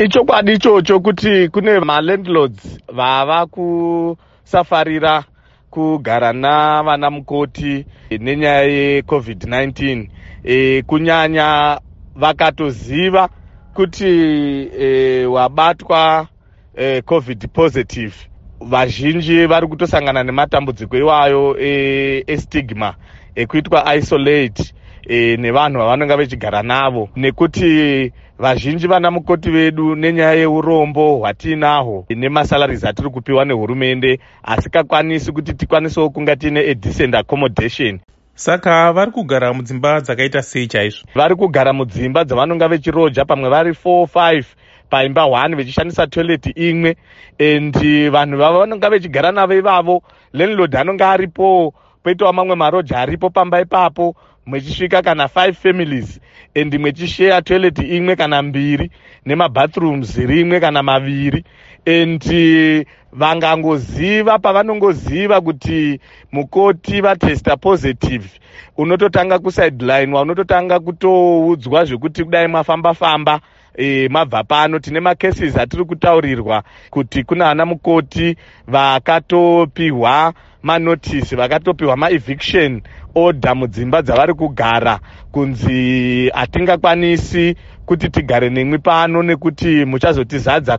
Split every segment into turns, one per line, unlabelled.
Ichokwadi ichocho kuti kune malandlords vava kusafarira kugara navana mukoti nenyaya yeCovid-19, kunyanya vakatoziva kuti wabatwa COVID positive. Vazhinji vari kutosangana nematambudziko iwayo estigma ekuitwa isolate nevanhu vavanonga vechigara navo, nekuti vazhinji vana mukoti vedu nenyaya yeurombo hwatinahwo nemasalaries atiri kupiwa nehurumende asikakwanisi kuti tikwanisewo kunga tiine decent accommodation.
Saka vari kugara mudzimba dzakaita sei chaizvo?
Vari kugara mudzimba dzavanonga vechiroja, pamwe vari 4-5 paimba 1 vechishandisa toilet imwe, and vanhu vavanonga vechigara navo ivavo landlord anonga aripo, poitawo mamwe maroja aripo pamba ipapo, mwechisvika kana 5 families and mwechishare toilet imwe kana 2 nemabathrooms rimwe kana 2, and vangangoziva pavanongoziva kuti mukoti vatesta positive, unototanga kusideline, unototanga kutoudzwa zvekuti kudai mafamba-famba mabva pano. Tine macases atiri kutaurirwa kuti kuna ana mukoti vakatopiwa manotisi, vakatopiwa maeviction order mudzimba dzavari kugara, kunzi hatingakwanisi kuti tigare nemwi pano nekuti muchazotizadza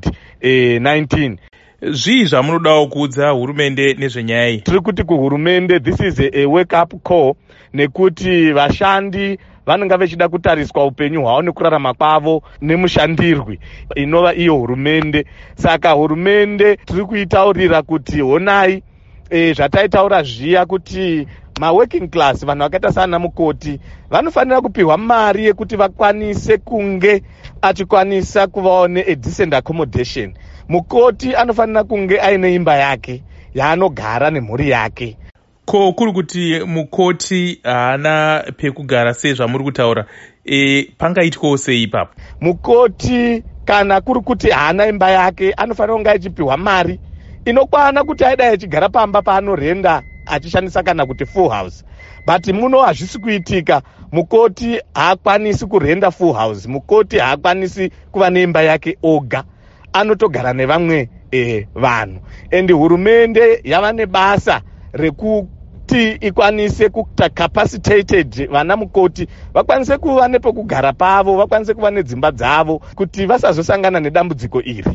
COVID-19.
Zvii zvamunodawo kuudza hurumende nezvenyaya iyi?
Tiri kuti kuhurumende, this is a wake up call, nekuti vashandi vanonga vechida kutariswa upenyu hwavo nekurarama kwavo nemushandirwi inova iyo hurumende. Saka hurumende tiri kuitaurira kuti honai, zvataitaura zviya kuti maworking class, vanhu vakaita sana mukoti, vanofanira kupiwa mari yekuti vakwanise kunge achikwanisa kuvawo decent accommodation. Mukoti anofanira kunge aine imba yake yaanogara nemhuri yake.
Ko kuri kuti mukoti haana pekugara sezvamuri kutaura, pangaitwawo sei ipapo?
Mukoti kana kuri kuti haana imba yake, anofanira kunge achipiwa mari inokwana kuti aidai achigara pamba paanorenda achishandisa kana kuti full house, but muno hazvisi kuitika. Mukoti haakwanisi kurenda full house, mukoti haakwanisi kuva neimba yake oga, anotogara nevamwe vanhu, and hurumende yava nebasa rekuti ikwanise kuita capacitated vana mukoti vakwanise kuva nepekugara pavo, vakwanise kuva nedzimba dzavo, kuti vasazosangana nedambudziko iri.